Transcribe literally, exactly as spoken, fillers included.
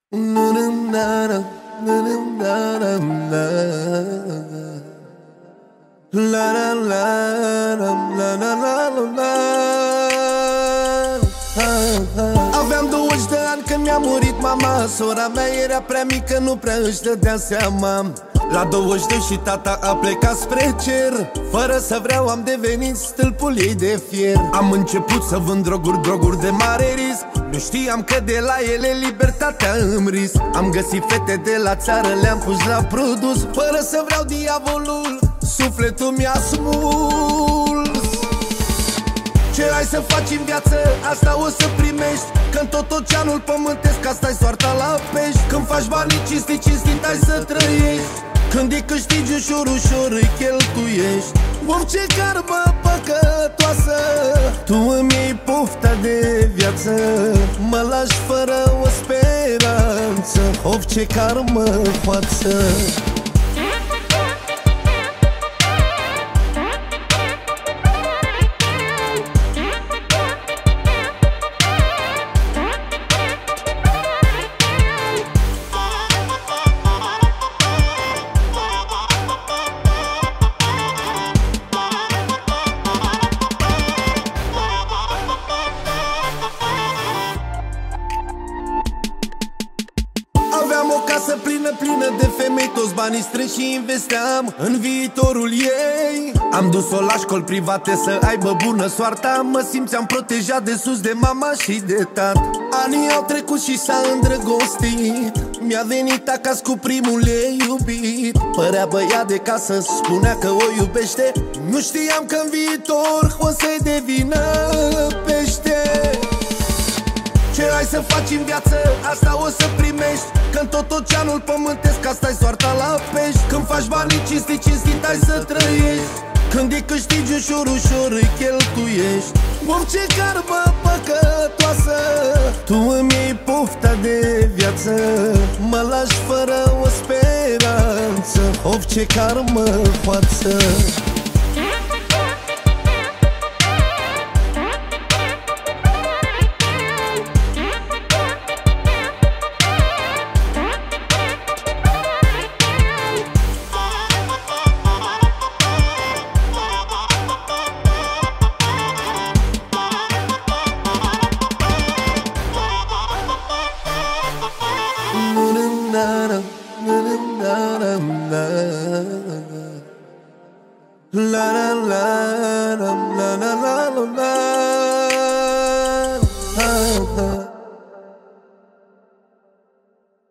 La la la la la la la la. Aveam douăzeci de ani când mi-a murit mama. Sora mea era prea mică, nu prea își dădea seama. La douăzeci de și tata a plecat spre cer. Fără să vreau am devenit stâlpul ei de fier. Am început să vând droguri, droguri de mare risc. Nu știam că de la ele libertatea îmi risc. Am găsit fete de la țară, le-am pus la produs. Fără să vreau diavolul, sufletul mi-a smuls. Ce ai să faci în viață, asta o să primești. Când tot oceanul pământesc, asta-i soarta la pești. Când faci banii cinstit, cinstit ai să trăiești. Când îi câștigi ușor, ușor îi cheltuiești. Of, ce karmă păcătoasă, tu îmi iei pofta de viață. Mă lași fără o speranță. Of, ce karmă față. Aveam o casă plină, plină de femei. Toți banii strânși și investeam în viitorul ei. Am dus-o la școli private să aibă bună soarta. Mă simțeam protejat de sus de mama și de tat. Anii au trecut și s-a îndrăgostit. Mi-a venit acasă cu primul ei iubit. Părea băiat de casă, spunea că o iubește. Nu știam că în viitor o să-i devină pește. Ce ai să faci în viață, asta o să primești. Când tot oceanul pământesc, asta-i soarta la pești. Când faci banii cinstit, cinstit ai să trăiești. Când îi câștigi ușor, ușor îi cheltuiești. Of, ce karmă păcătoasă, tu îmi iei pofta de viață. Mă lași fără o speranță. Of, ce karmă față. Na na